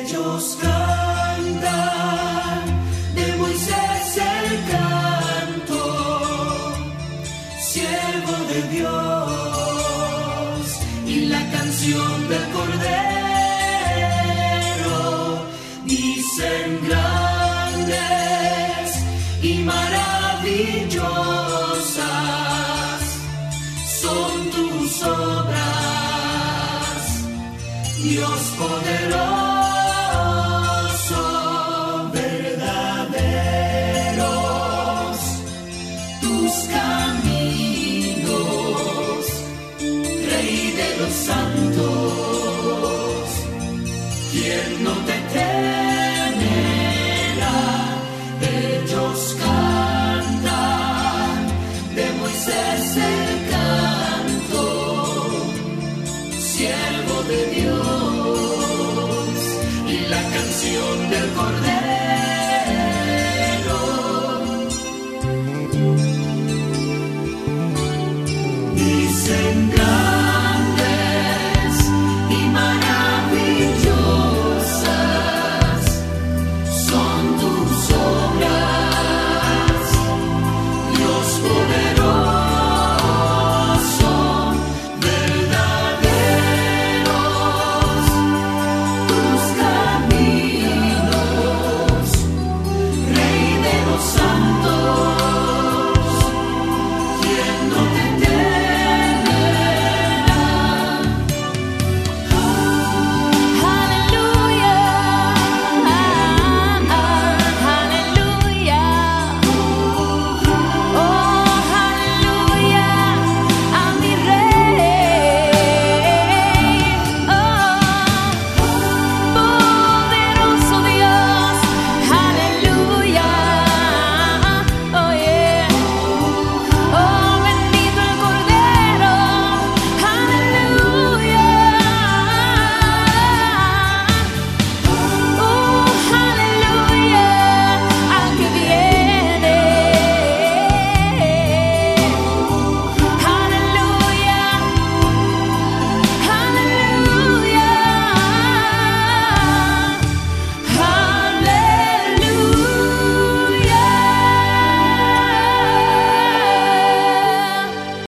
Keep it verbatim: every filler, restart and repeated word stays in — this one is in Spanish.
Ellos cantan de Moisés el canto, siervo de Dios, y la canción del Cordero. Dicen grandes y maravillosas son tus obras, Dios poderoso, verdaderos tus caminos, Rey de los santos, ¿quién no te temerá? Ellos cantan de Moisés el canto, siervo de Dios, y la canción del Cordero.